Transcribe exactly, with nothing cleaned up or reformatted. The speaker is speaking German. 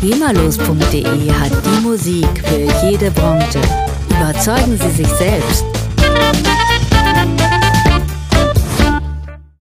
GEMALOS punkt de hat die Musik für jede Branche. Überzeugen Sie sich selbst.